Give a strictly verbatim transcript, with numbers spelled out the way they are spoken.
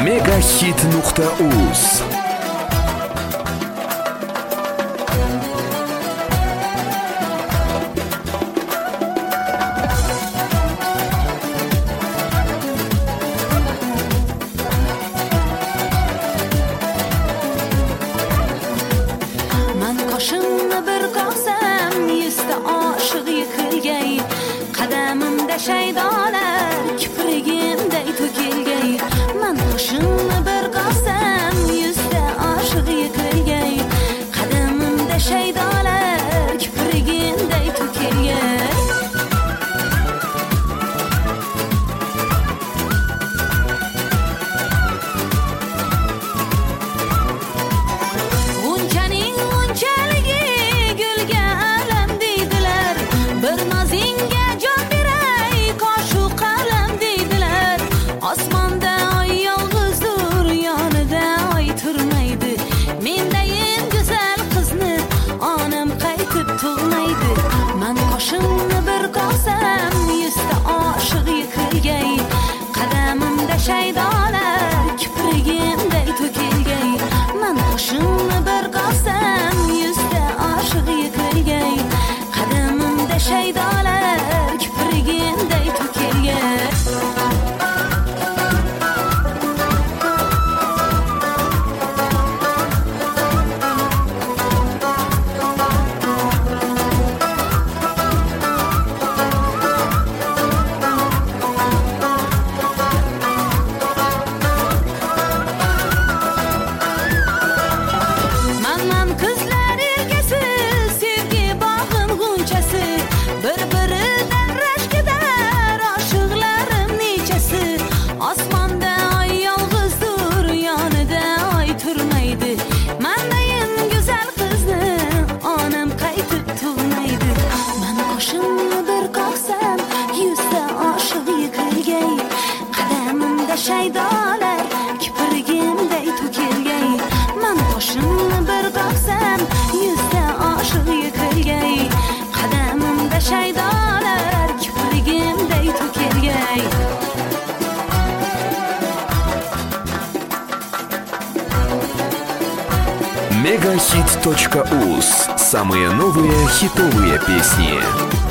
Мегахит nuqta uz. Man qoshimni bir qoqsam, yuzta oshiq yiqilgay, qadamimda shaydolar kiprigimday to'kilgay. Man qoshimni bir qoqsam, yuzta oshiq yiqilgay, qadamimda shaydolar kiprigimday to'kilgay. G'unchaning g'unchaligi gulga alam deydilar, bir nozingga jon beray qoshu qalam deydilar. Osmonda oy yolg'izdur, yonida oy turmaydi. Mendayin go'zal qizni onam qaytib tug'maydi. Man qoshimni bir qoqsam, yuzta oshiq yiqilgay, qadamimda shaydolar kiprigimday to'kilgay. Man qoshimni bir qoqsam, yuzta oshiq yiqilgay, qadamimda shaydolar kiprigimday to'kilgay. Manman qizlar ergasi, sevgi bog'in g'unchasi, bir-biridan rashk edar oshiqlarim nechasi. Osmonda oy yolg'izdur, yonida oy turmaydi. Mendayin go'zal qizni onam qaytib tug'maydi. Man qoshimni bir qoqsam, yuzta oshiq yiqilgay, qadamimda shaydolar kiprigimday to'kilgay. Man qoshimni bir qoqsam, yuzta oshiq yiqilgay, qadamimda shaydolar kiprigimday to'kilgay. мегахит точка уз. Самые новые хитовые песни.